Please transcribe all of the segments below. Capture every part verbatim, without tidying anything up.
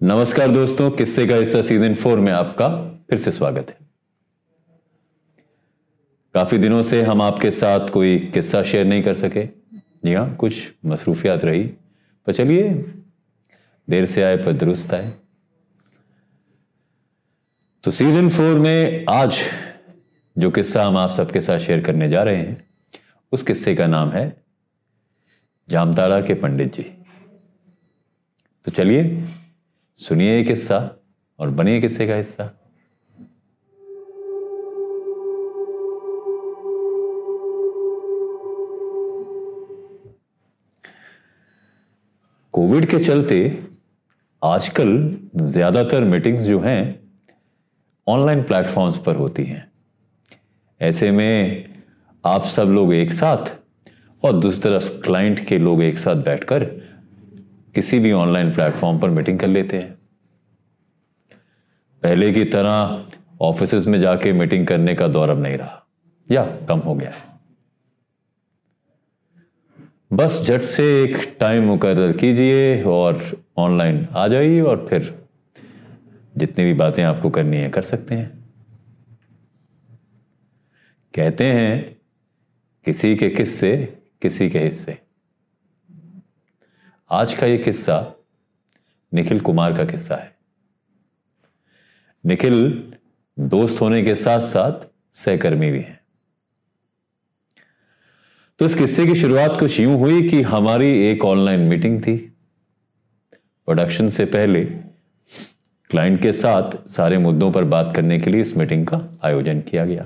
नमस्कार दोस्तों, किस्से का हिस्सा सीजन फोर में आपका फिर से स्वागत है। काफी दिनों से हम आपके साथ कोई किस्सा शेयर नहीं कर सके। जी हाँ, कुछ मसरूफियात रही, पर चलिए, देर से आए पर दुरुस्त आए। तो सीजन फोर में आज जो किस्सा हम आप सबके साथ शेयर करने जा रहे हैं, उस किस्से का नाम है जामताड़ा के पंडित जी। तो चलिए सुनिए ये किस्सा और बनिए किस्से का हिस्सा। कोविड के चलते आजकल ज्यादातर मीटिंग्स जो हैं ऑनलाइन प्लेटफॉर्म्स पर होती हैं। ऐसे में आप सब लोग एक साथ और दूसरी तरफ क्लाइंट के लोग एक साथ बैठकर किसी भी ऑनलाइन प्लेटफॉर्म पर मीटिंग कर लेते हैं। पहले की तरह ऑफिसेज में जाके मीटिंग करने का दौर अब नहीं रहा, या कम हो गया है। बस झट से एक टाइम मुकर्रर कीजिए और ऑनलाइन आ जाइए और फिर जितनी भी बातें आपको करनी है कर सकते हैं। कहते हैं किसी के किस्से किसी के हिस्से। आज का ये किस्सा निखिल कुमार का किस्सा है। निखिल दोस्त होने के साथ साथ सहकर्मी भी हैं। तो इस किस्से की शुरुआत कुछ यूं हुई कि हमारी एक ऑनलाइन मीटिंग थी। प्रोडक्शन से पहले क्लाइंट के साथ सारे मुद्दों पर बात करने के लिए इस मीटिंग का आयोजन किया गया।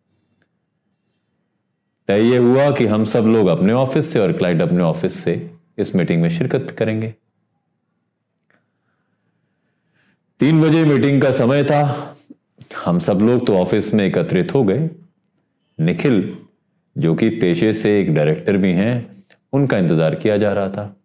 तय यह हुआ कि हम सब लोग अपने ऑफिस से और क्लाइंट अपने ऑफिस से इस मीटिंग में शिरकत करेंगे। तीन बजे मीटिंग का समय था। हम सब लोग तो ऑफिस में एकत्रित हो गए। निखिल, जो कि पेशे से एक डायरेक्टर भी हैं, उनका इंतजार किया जा रहा था।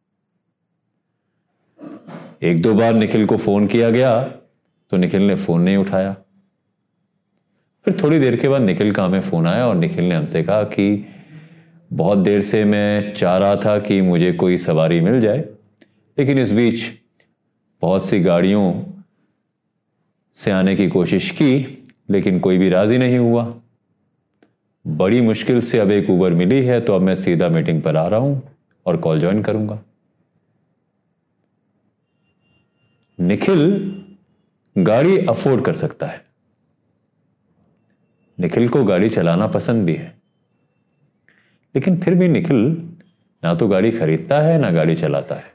एक दो बार निखिल को फोन किया गया तो निखिल ने फोन नहीं उठाया। फिर थोड़ी देर के बाद निखिल का हमें फोन आया और निखिल ने हमसे कहा कि बहुत देर से मैं चाह रहा था कि मुझे कोई सवारी मिल जाए, लेकिन इस बीच बहुत सी गाड़ियों से आने की कोशिश की, लेकिन कोई भी राजी नहीं हुआ। बड़ी मुश्किल से अब एक उबर मिली है, तो अब मैं सीधा मीटिंग पर आ रहा हूं और कॉल ज्वाइन करूंगा। निखिल गाड़ी अफोर्ड कर सकता है। निखिल को गाड़ी चलाना पसंद भी है, लेकिन फिर भी निखिल ना तो गाड़ी खरीदता है ना गाड़ी चलाता है।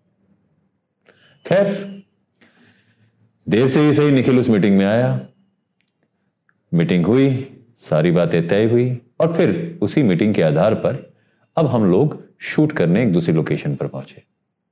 खैर, देर से ही सही निखिल उस मीटिंग में आया। मीटिंग हुई, सारी बातें तय हुई और फिर उसी मीटिंग के आधार पर अब हम लोग शूट करने एक दूसरी लोकेशन पर पहुंचे।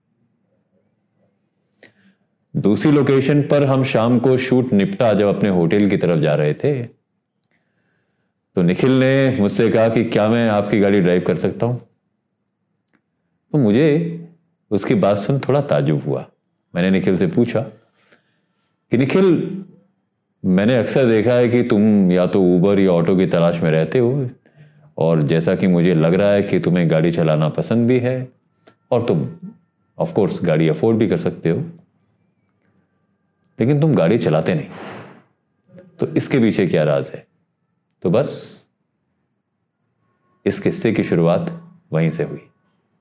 दूसरी लोकेशन पर हम शाम को शूट निपटा जब अपने होटल की तरफ जा रहे थे, तो निखिल ने मुझसे कहा कि क्या मैं आपकी गाड़ी ड्राइव कर सकता हूं। तो मुझे उसकी बात सुन थोड़ा ताज्जुब हुआ। मैंने निखिल से पूछा कि निखिल, मैंने अक्सर देखा है कि तुम या तो उबर या ऑटो की तलाश में रहते हो, और जैसा कि मुझे लग रहा है कि तुम्हें गाड़ी चलाना पसंद भी है और तुम ऑफ कोर्स गाड़ी अफोर्ड भी कर सकते हो, लेकिन तुम गाड़ी चलाते नहीं, तो इसके पीछे क्या राज है। तो बस इस किस्से की शुरुआत वहीं से हुई।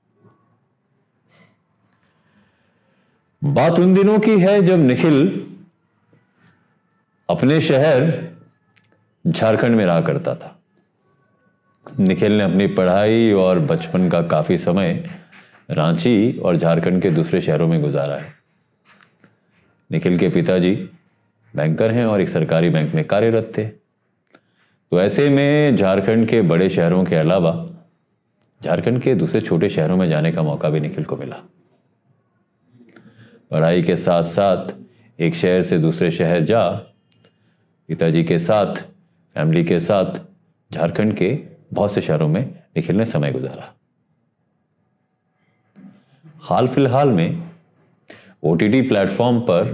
बात उन दिनों की है जब निखिल अपने शहर झारखंड में रहा करता था। निखिल ने अपनी पढ़ाई और बचपन का काफी समय रांची और झारखंड के दूसरे शहरों में गुजारा है। निखिल के पिताजी बैंकर हैं और एक सरकारी बैंक में कार्यरत थे। तो ऐसे में झारखंड के बड़े शहरों के अलावा झारखंड के दूसरे छोटे शहरों में जाने का मौका भी निखिल को मिला। पढ़ाई के साथ साथ एक शहर से दूसरे शहर जा पिताजी के साथ, फैमिली के साथ झारखंड के बहुत से शहरों में निखिल ने समय गुजारा। हाल फिलहाल में ओटीटी प्लेटफॉर्म पर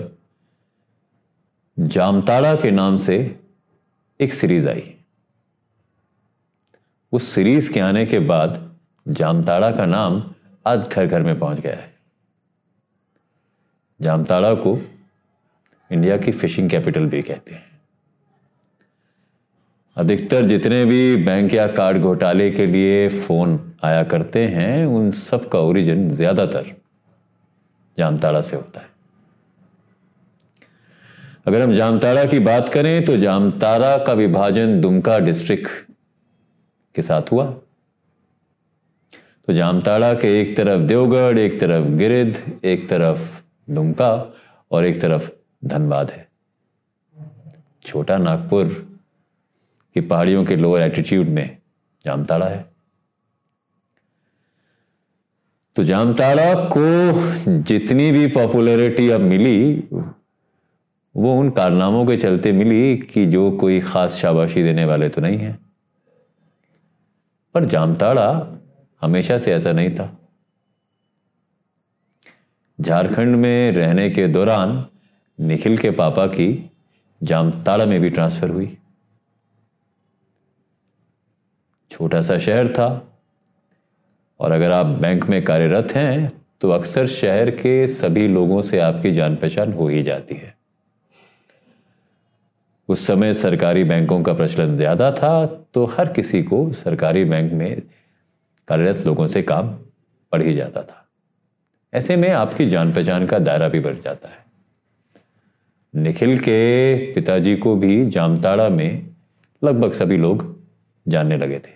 जामताड़ा के नाम से एक सीरीज आई। उस सीरीज के आने के बाद जामताड़ा का नाम आज घर घर में पहुंच गया है। जामताड़ा को इंडिया की फिशिंग कैपिटल भी कहते हैं। अधिकतर जितने भी बैंक या कार्ड घोटाले के लिए फोन आया करते हैं, उन सब का ओरिजिन ज्यादातर जामताड़ा से होता है। अगर हम जामताड़ा की बात करें तो जामताड़ा का विभाजन दुमका डिस्ट्रिक्ट के साथ हुआ। तो जामताड़ा के एक तरफ देवगढ़, एक तरफ गिरिध, एक तरफ दुमका और एक तरफ धनबाद है। छोटा नागपुर की पहाड़ियों के लोअर एल्टीट्यूड में जामताड़ा है। तो जामताड़ा को जितनी भी पॉपुलैरिटी अब मिली वो उन कारनामों के चलते मिली कि जो कोई खास शाबाशी देने वाले तो नहीं है। पर जामताड़ा हमेशा से ऐसा नहीं था। झारखंड में रहने के दौरान निखिल के पापा की जामताड़ा में भी ट्रांसफर हुई। छोटा सा शहर था और अगर आप बैंक में कार्यरत हैं तो अक्सर शहर के सभी लोगों से आपकी जान पहचान हो ही जाती है। उस समय सरकारी बैंकों का प्रचलन ज्यादा था, तो हर किसी को सरकारी बैंक में कार्यरत लोगों से काम पड़ ही जाता था। ऐसे में आपकी जान पहचान का दायरा भी बढ़ जाता है। निखिल के पिताजी को भी जामताड़ा में लगभग सभी लोग जानने लगे थे।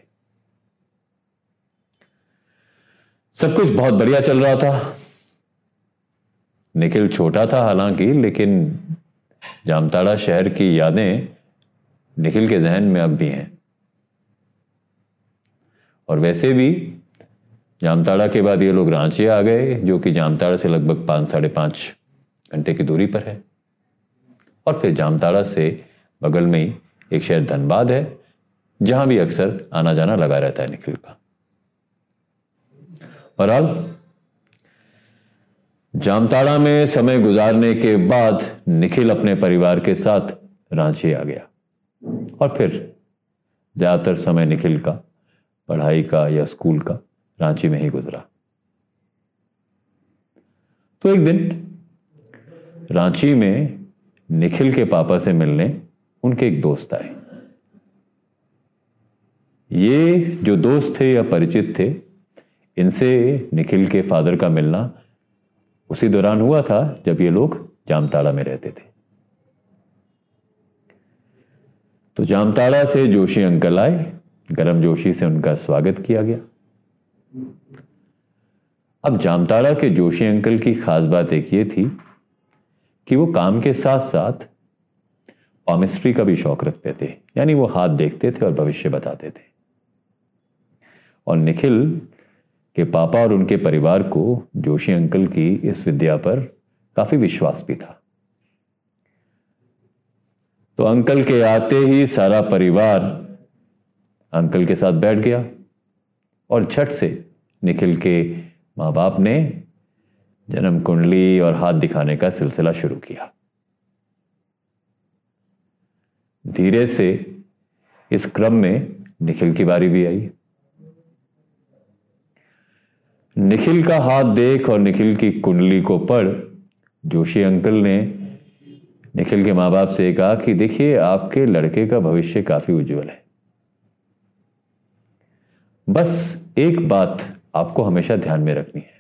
सब कुछ बहुत बढ़िया चल रहा था। निखिल छोटा था हालांकि, लेकिन जामताड़ा शहर की यादें निखिल के जहन में अब भी हैं। और वैसे भी जामताड़ा के बाद ये लोग रांची आ गए, जो कि जामताड़ा से लगभग पाँच साढ़े पाँच घंटे की दूरी पर है। और फिर जामताड़ा से बगल में ही एक शहर धनबाद है, जहां भी अक्सर आना जाना लगा रहता है निखिल का। बहरहाल जामताड़ा में समय गुजारने के बाद निखिल अपने परिवार के साथ रांची आ गया और फिर ज्यादातर समय निखिल का पढ़ाई का या स्कूल का रांची में ही गुजरा। तो एक दिन रांची में निखिल के पापा से मिलने उनके एक दोस्त आए। ये जो दोस्त थे या परिचित थे, इनसे निखिल के फादर का मिलना उसी दौरान हुआ था जब ये लोग जामताड़ा में रहते थे। तो जामताड़ा से जोशी अंकल आए, गरम जोशी से उनका स्वागत किया गया। अब जामताड़ा के जोशी अंकल की खास बात एक ये थी कि वो काम के साथ साथ पामिस्ट्री का भी शौक रखते थे, यानी वो हाथ देखते थे और भविष्य बताते थे। और निखिल के पापा और उनके परिवार को जोशी अंकल की इस विद्या पर काफी विश्वास भी था। तो अंकल के आते ही सारा परिवार अंकल के साथ बैठ गया और झट से निखिल के माँ बाप ने जन्म कुंडली और हाथ दिखाने का सिलसिला शुरू किया। धीरे से इस क्रम में निखिल की बारी भी आई। निखिल का हाथ देख और निखिल की कुंडली को पढ़ जोशी अंकल ने निखिल के माँ बाप से कहा कि देखिए, आपके लड़के का भविष्य काफी उज्जवल है। बस एक बात आपको हमेशा ध्यान में रखनी है,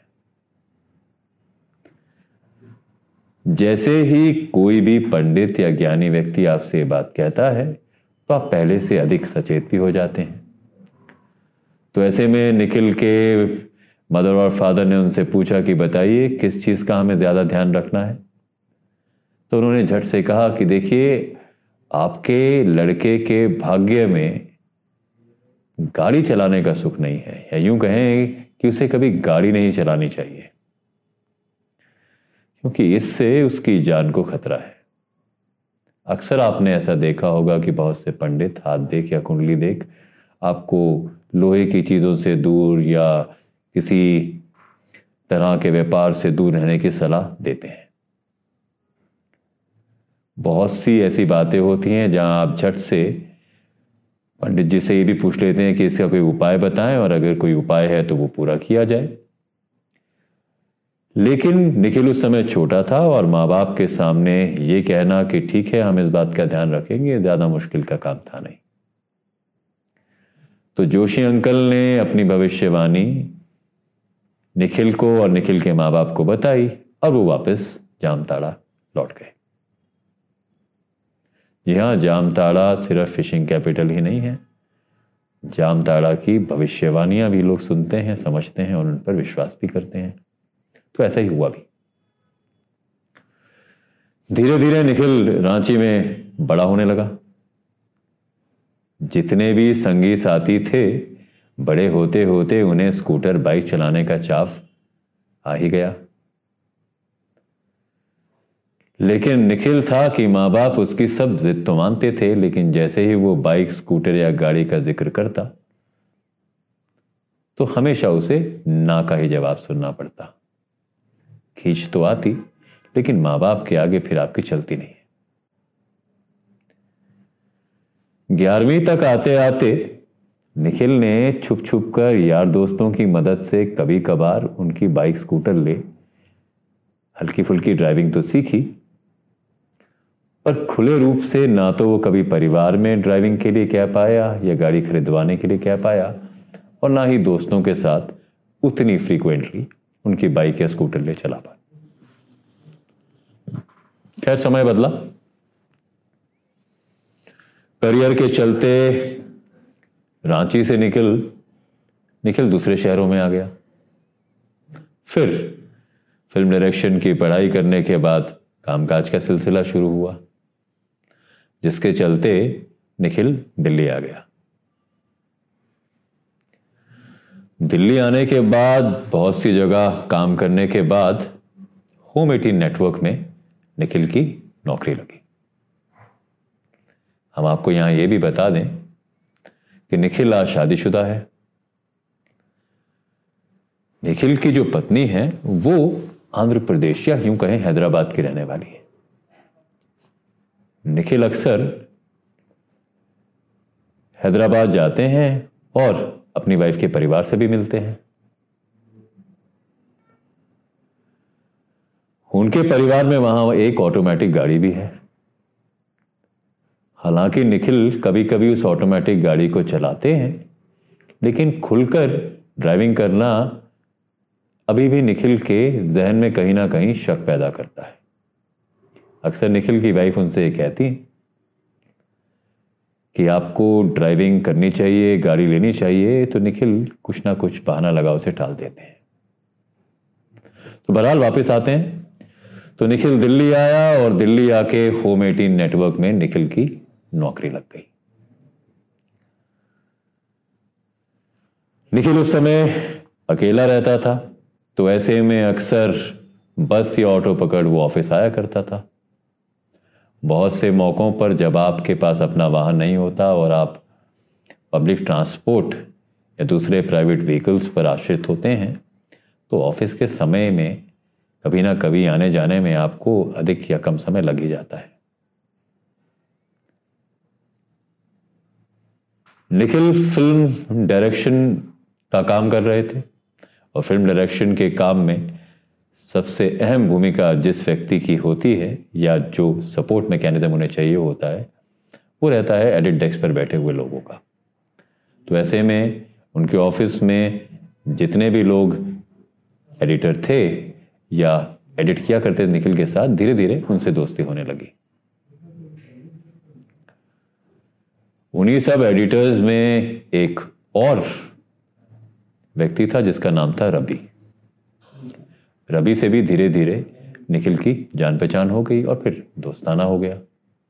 जैसे ही कोई भी पंडित या ज्ञानी व्यक्ति आपसे बात कहता है तो आप पहले से अधिक सचेत भी हो जाते हैं। तो ऐसे में निखिल के मदर और फादर ने उनसे पूछा कि बताइए किस चीज का हमें ज्यादा ध्यान रखना है। तो उन्होंने झट से कहा कि देखिए, आपके लड़के के भाग्य में गाड़ी चलाने का सुख नहीं है, या यूं कहें कि उसे कभी गाड़ी नहीं चलानी चाहिए, क्योंकि इससे उसकी जान को खतरा है। अक्सर आपने ऐसा देखा होगा कि बहुत से पंडित हाथ देख या कुंडली देख आपको लोहे की चीजों से दूर या किसी तरह के व्यापार से दूर रहने की सलाह देते हैं। बहुत सी ऐसी बातें होती हैं जहां आप झट से पंडित जी से ये भी पूछ लेते हैं कि इसका कोई उपाय बताएं, और अगर कोई उपाय है तो वो पूरा किया जाए। लेकिन निखिल उस समय छोटा था और माँ बाप के सामने ये कहना कि ठीक है हम इस बात का ध्यान रखेंगे, ज्यादा मुश्किल का काम था नहीं। तो जोशी अंकल ने अपनी भविष्यवाणी निखिल को और निखिल के माँ बाप को बताई और वो वापस जामताड़ा लौट गए। जी हाँ, जामताड़ा सिर्फ फिशिंग कैपिटल ही नहीं है, जामताड़ा की भविष्यवाणियां भी लोग सुनते हैं, समझते हैं और उन पर विश्वास भी करते हैं। तो ऐसा ही हुआ भी। धीरे धीरे निखिल रांची में बड़ा होने लगा। जितने भी संगी साथी थे, बड़े होते होते उन्हें स्कूटर बाइक चलाने का चाव आ ही गया। लेकिन निखिल था कि माँ बाप उसकी सब जिद तो मानते थे, लेकिन जैसे ही वो बाइक, स्कूटर या गाड़ी का जिक्र करता तो हमेशा उसे ना का ही जवाब सुनना पड़ता। खींच तो आती, लेकिन माँ बाप के आगे फिर आपकी चलती नहीं। ग्यारहवीं तक आते आते निखिल ने छुप छुप कर यार दोस्तों की मदद से कभी कभार उनकी बाइक, स्कूटर ले हल्की फुल्की ड्राइविंग तो सीखी, पर खुले रूप से ना तो वो कभी परिवार में ड्राइविंग के लिए कह पाया या गाड़ी खरीदवाने के लिए कह पाया, और ना ही दोस्तों के साथ उतनी फ्रीक्वेंटली उनकी बाइक या स्कूटर ले चला पाया। खैर, समय बदला। करियर के चलते रांची से निखिल निखिल दूसरे शहरों में आ गया। फिर फिल्म डायरेक्शन की पढ़ाई करने के बाद कामकाज का सिलसिला शुरू हुआ, जिसके चलते निखिल दिल्ली आ गया। दिल्ली आने के बाद बहुत सी जगह काम करने के बाद होम एटीन नेटवर्क में निखिल की नौकरी लगी। हम आपको यहां यह भी बता दें कि निखिल आज शादीशुदा है। निखिल की जो पत्नी है वो आंध्र प्रदेश या यूं कहें हैदराबाद की रहने वाली है। निखिल अक्सर हैदराबाद जाते हैं और अपनी वाइफ के परिवार से भी मिलते हैं। उनके परिवार में वहां एक ऑटोमेटिक गाड़ी भी है। हालांकि निखिल कभी कभी उस ऑटोमेटिक गाड़ी को चलाते हैं, लेकिन खुलकर ड्राइविंग करना अभी भी निखिल के जहन में कहीं ना कहीं शक पैदा करता है। अक्सर निखिल की वाइफ उनसे ये कहती कि आपको ड्राइविंग करनी चाहिए, गाड़ी लेनी चाहिए, तो निखिल कुछ ना कुछ बहाना लगा उसे टाल देते हैं। तो बहरहाल वापस आते हैं। तो निखिल दिल्ली आया और दिल्ली आके होम एटीन नेटवर्क में निखिल की नौकरी लग गई। निखिल उस समय अकेला रहता था, तो ऐसे में अक्सर बस या ऑटो पकड़ वो ऑफिस आया करता था। बहुत से मौकों पर जब आपके पास अपना वाहन नहीं होता और आप पब्लिक ट्रांसपोर्ट या दूसरे प्राइवेट व्हीकल्स पर आश्रित होते हैं, तो ऑफिस के समय में कभी ना कभी आने जाने में आपको अधिक या कम समय लग ही जाता है। निखिल फिल्म डायरेक्शन का काम कर रहे थे और फिल्म डायरेक्शन के काम में सबसे अहम भूमिका जिस व्यक्ति की होती है या जो सपोर्ट मैकेनिज्म उन्हें चाहिए होता है, वो रहता है एडिट डेस्क पर बैठे हुए लोगों का। तो ऐसे में उनके ऑफिस में जितने भी लोग एडिटर थे या एडिट किया करते थे निखिल के साथ, धीरे धीरे उनसे दोस्ती होने लगी। उन्हीं सब एडिटर्स में एक और व्यक्ति था जिसका नाम था रवि। रवि से भी धीरे धीरे निखिल की जान पहचान हो गई और फिर दोस्ताना हो गया।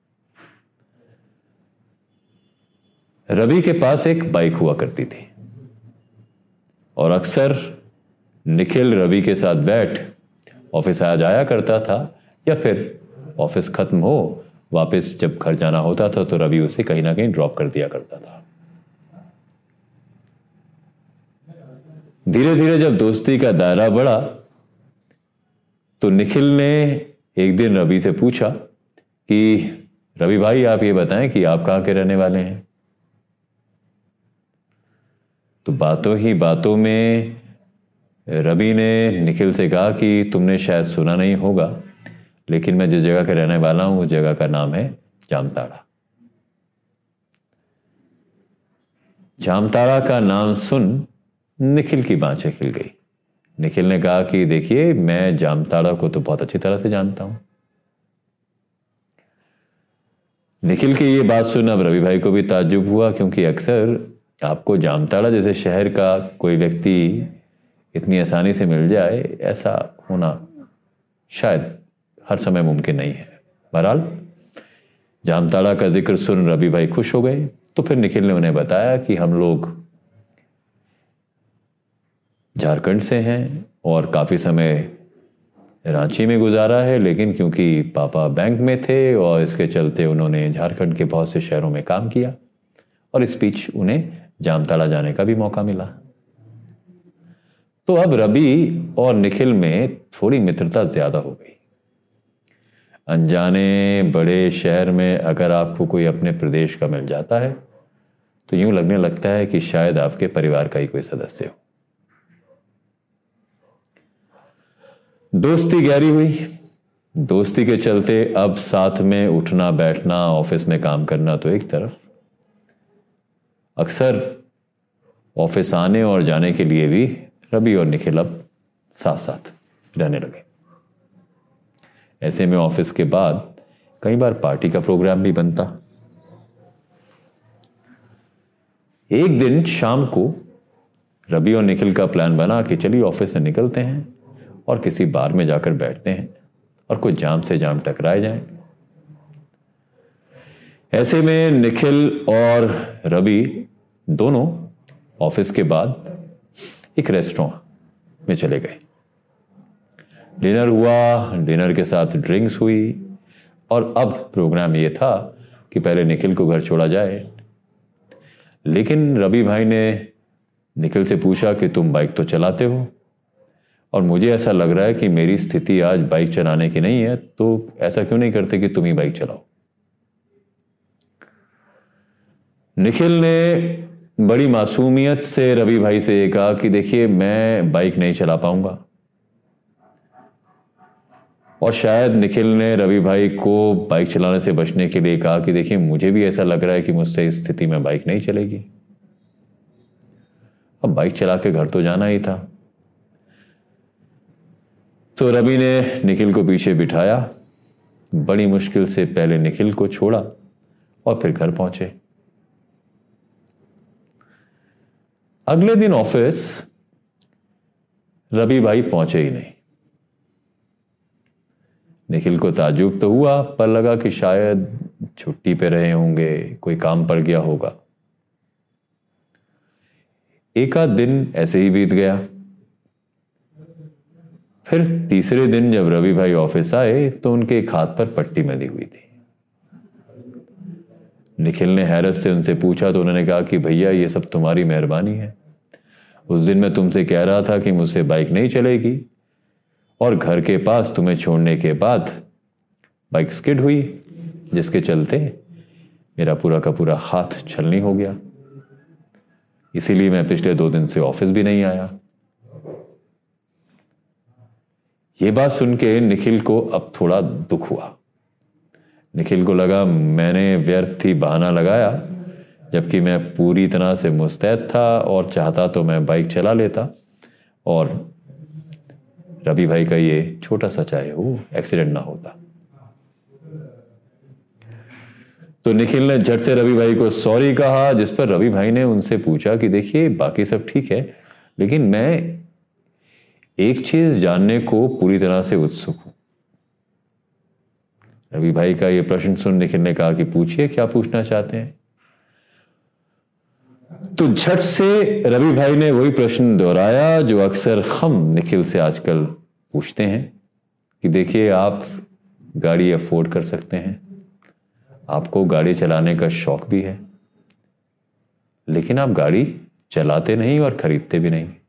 रवि के पास एक बाइक हुआ करती थी और अक्सर निखिल रवि के साथ बैठ ऑफिस आया जाया करता था, या फिर ऑफिस खत्म हो वापस जब घर जाना होता था तो रवि उसे कहीं ना कहीं ड्रॉप कर दिया करता था। धीरे धीरे जब दोस्ती का दायरा बढ़ा तो निखिल ने एक दिन रवि से पूछा कि रवि भाई, आप ये बताएं कि आप कहां के रहने वाले हैं। तो बातों ही बातों में रवि ने निखिल से कहा कि तुमने शायद सुना नहीं होगा, लेकिन मैं जिस जगह का रहने वाला हूं उस जगह का नाम है जामताड़ा। जामताड़ा का नाम सुन निखिल की बाँछें खिल गई। निखिल ने कहा कि देखिए, मैं जामताड़ा को तो बहुत अच्छी तरह से जानता हूं। निखिल की ये बात सुन अब रवि भाई को भी ताज्जुब हुआ, क्योंकि अक्सर आपको जामताड़ा जैसे शहर का कोई व्यक्ति इतनी आसानी से मिल जाए, ऐसा होना शायद हर समय मुमकिन नहीं है। बहरहाल जामताड़ा का जिक्र सुन रवि भाई खुश हो गए। तो फिर निखिल ने उन्हें बताया कि हम लोग झारखंड से हैं और काफ़ी समय रांची में गुजारा है, लेकिन क्योंकि पापा बैंक में थे और इसके चलते उन्होंने झारखंड के बहुत से शहरों में काम किया और इस बीच उन्हें जामताड़ा जाने का भी मौका मिला। तो अब रवि और निखिल में थोड़ी मित्रता ज्यादा हो गई। अनजाने बड़े शहर में अगर आपको कोई अपने प्रदेश का मिल जाता है तो यूं लगने लगता है कि शायद आपके परिवार का ही कोई सदस्य हो। दोस्ती गहरी हुई। दोस्ती के चलते अब साथ में उठना बैठना, ऑफिस में काम करना तो एक तरफ, अक्सर ऑफिस आने और जाने के लिए भी रवि और निखिल अब साथ साथ रहने लगे। ऐसे में ऑफिस के बाद कई बार पार्टी का प्रोग्राम भी बनता। एक दिन शाम को रवि और निखिल का प्लान बना कि चलिए ऑफिस से निकलते हैं और किसी बार में जाकर बैठते हैं और कुछ जाम से जाम टकराए जाएं। ऐसे में निखिल और रवि दोनों ऑफिस के बाद एक रेस्टोरेंट में चले गए। डिनर हुआ, डिनर के साथ ड्रिंक्स हुई और अब प्रोग्राम ये था कि पहले निखिल को घर छोड़ा जाए। लेकिन रवि भाई ने निखिल से पूछा कि तुम बाइक तो चलाते हो और मुझे ऐसा लग रहा है कि मेरी स्थिति आज बाइक चलाने की नहीं है, तो ऐसा क्यों नहीं करते कि तुम ही बाइक चलाओ। निखिल ने बड़ी मासूमियत से रवि भाई से ये कहा कि देखिए, मैं बाइक नहीं चला पाऊंगा। और शायद निखिल ने रवि भाई को बाइक चलाने से बचने के लिए कहा कि देखिए, मुझे भी ऐसा लग रहा है कि मुझसे इस स्थिति में बाइक नहीं चलेगी। अब बाइक चला के घर तो जाना ही था। तो रवि ने निखिल को पीछे बिठाया, बड़ी मुश्किल से पहले निखिल को छोड़ा और फिर घर पहुंचे। अगले दिन ऑफिस रवि भाई पहुंचे ही नहीं। निखिल को ताज्जुब तो हुआ, पर लगा कि शायद छुट्टी पे रहे होंगे, कोई काम पड़ गया होगा। एक आध दिन ऐसे ही बीत गया। फिर तीसरे दिन जब रवि भाई ऑफिस आए तो उनके एक हाथ पर पट्टी बंधी हुई थी। निखिल ने हैरत से उनसे पूछा तो उन्होंने कहा कि भैया, ये सब तुम्हारी मेहरबानी है। उस दिन मैं तुमसे कह रहा था कि मुझसे बाइक नहीं चलेगी और घर के पास तुम्हें छोड़ने के बाद बाइक स्किड हुई, जिसके चलते मेरा पूरा का पूरा हाथ छलनी हो गया। इसीलिए मैं पिछले दो दिन से ऑफिस भी नहीं आया। ये बात सुन के निखिल को अब थोड़ा दुख हुआ। निखिल को लगा मैंने व्यर्थ ही बहाना लगाया, जबकि मैं पूरी तरह से मुस्तैद था और चाहता तो मैं बाइक चला लेता और रवि भाई का ये छोटा सा चाहे वो एक्सीडेंट ना होता। तो निखिल ने झट से रवि भाई को सॉरी कहा, जिस पर रवि भाई ने उनसे पूछा कि देखिए, बाकी सब ठीक है, लेकिन मैं एक चीज जानने को पूरी तरह से उत्सुक हूं। रवि भाई का ये प्रश्न सुन निखिल ने कहा कि पूछिए, क्या पूछना चाहते हैं। तो झट से रवि भाई ने वही प्रश्न दोहराया जो अक्सर हम निखिल से आजकल पूछते हैं कि देखिए, आप गाड़ी अफोर्ड कर सकते हैं, आपको गाड़ी चलाने का शौक भी है, लेकिन आप गाड़ी चलाते नहीं और खरीदते भी नहीं।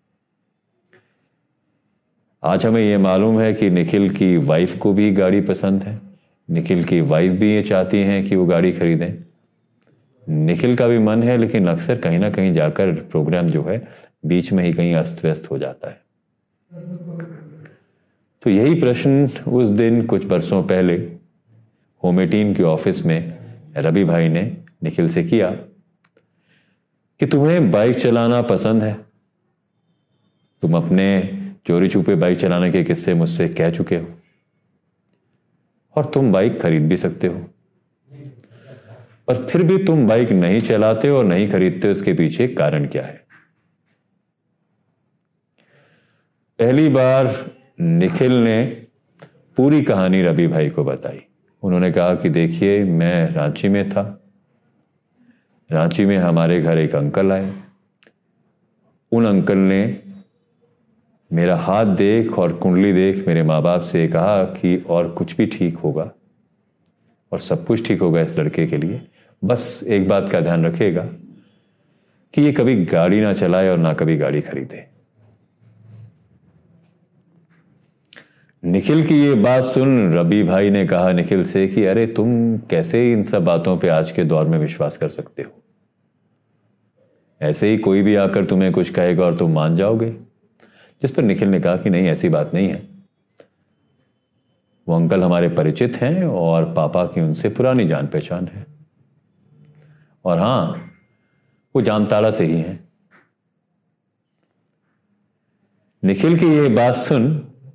आज हमें यह मालूम है कि निखिल की वाइफ को भी गाड़ी पसंद है, निखिल की वाइफ भी ये चाहती हैं कि वो गाड़ी खरीदें। निखिल का भी मन है, लेकिन अक्सर कहीं ना कहीं जाकर प्रोग्राम जो है बीच में ही कहीं अस्त व्यस्त हो जाता है। तो यही प्रश्न उस दिन कुछ बरसों पहले होम एटीन के ऑफिस में रवि भाई ने निखिल से किया कि तुम्हें बाइक चलाना पसंद है, तुम अपने चोरी छुपे बाइक चलाने के किस्से मुझसे कह चुके हो और तुम बाइक खरीद भी सकते हो, पर फिर भी तुम बाइक नहीं चलाते और नहीं खरीदते, उसके पीछे कारण क्या है? पहली बार निखिल ने पूरी कहानी रवि भाई को बताई। उन्होंने कहा कि देखिए, मैं रांची में था, रांची में हमारे घर एक अंकल आए, उन अंकल ने मेरा हाथ देख और कुंडली देख मेरे माँ बाप से कहा कि और कुछ भी ठीक होगा और सब कुछ ठीक होगा इस लड़के के लिए, बस एक बात का ध्यान रखिएगा कि ये कभी गाड़ी ना चलाए और ना कभी गाड़ी खरीदे। निखिल की ये बात सुन रवि भाई ने कहा निखिल से कि अरे तुम कैसे इन सब बातों पे आज के दौर में विश्वास कर सकते हो? ऐसे ही कोई भी आकर तुम्हें कुछ कहेगा और तुम मान जाओगे? जिस पर निखिल ने कहा कि नहीं, ऐसी बात नहीं है, वो अंकल हमारे परिचित हैं और पापा की उनसे पुरानी जान पहचान है, और हां, वो जामताड़ा से ही हैं। निखिल की यह बात सुन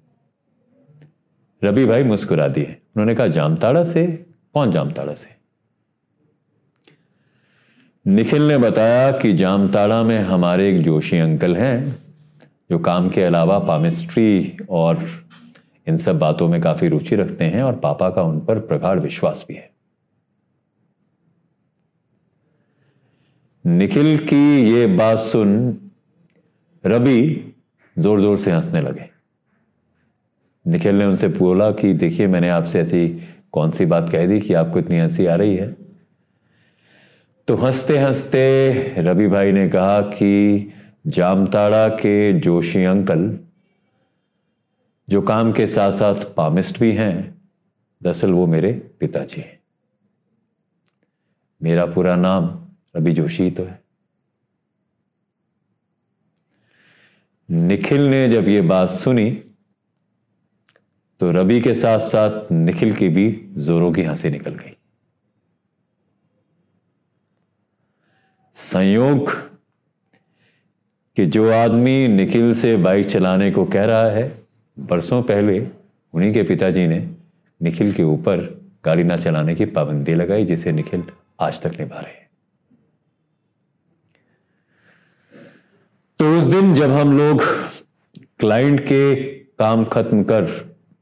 रवि भाई मुस्कुरा दिए। उन्होंने कहा जामताड़ा से? कौन जामताड़ा से? निखिल ने बताया कि जामताड़ा में हमारे एक जोशी अंकल हैं जो काम के अलावा पामिस्ट्री और इन सब बातों में काफी रुचि रखते हैं और पापा का उन पर प्रगाढ़ विश्वास भी है। निखिल की ये बात सुन रवि जोर जोर से हंसने लगे। निखिल ने उनसे बोला कि देखिए, मैंने आपसे ऐसी कौन सी बात कह दी कि आपको इतनी हंसी आ रही है? तो हंसते हंसते रवि भाई ने कहा कि जामताड़ा के जोशी अंकल जो काम के साथ साथ पामिस्ट भी हैं, दरअसल वो मेरे पिताजी हैं। मेरा पूरा नाम रवि जोशी तो है। निखिल ने जब ये बात सुनी तो रवि के साथ साथ निखिल की भी जोरों की हंसी निकल गई। संयोग कि जो आदमी निखिल से बाइक चलाने को कह रहा है, बरसों पहले उन्हीं के पिताजी ने निखिल के ऊपर गाड़ी ना चलाने की पाबंदी लगाई, जिसे निखिल आज तक निभा रहे हैं। तो उस दिन जब हम लोग क्लाइंट के काम खत्म कर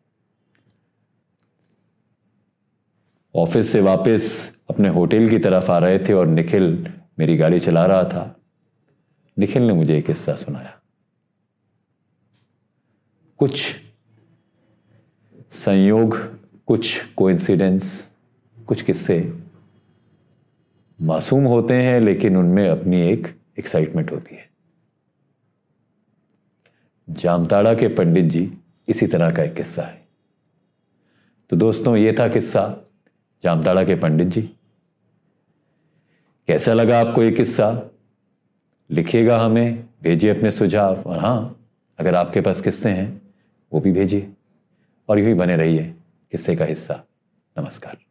ऑफिस से वापस अपने होटल की तरफ आ रहे थे और निखिल मेरी गाड़ी चला रहा था, निखिल ने मुझे एक किस्सा सुनाया। कुछ संयोग, कुछ कोइंसिडेंस, कुछ किस्से मासूम होते हैं लेकिन उनमें अपनी एक एक्साइटमेंट होती है। जामताड़ा के पंडित जी इसी तरह का एक किस्सा है। तो दोस्तों, ये था किस्सा जामताड़ा के पंडित जी। कैसा लगा आपको ये किस्सा? लिखिएगा हमें, भेजिए अपने सुझाव, और हाँ, अगर आपके पास किस्से हैं वो भी भेजिए, और यूं ही बने रहिए किस्से का हिस्सा। नमस्कार।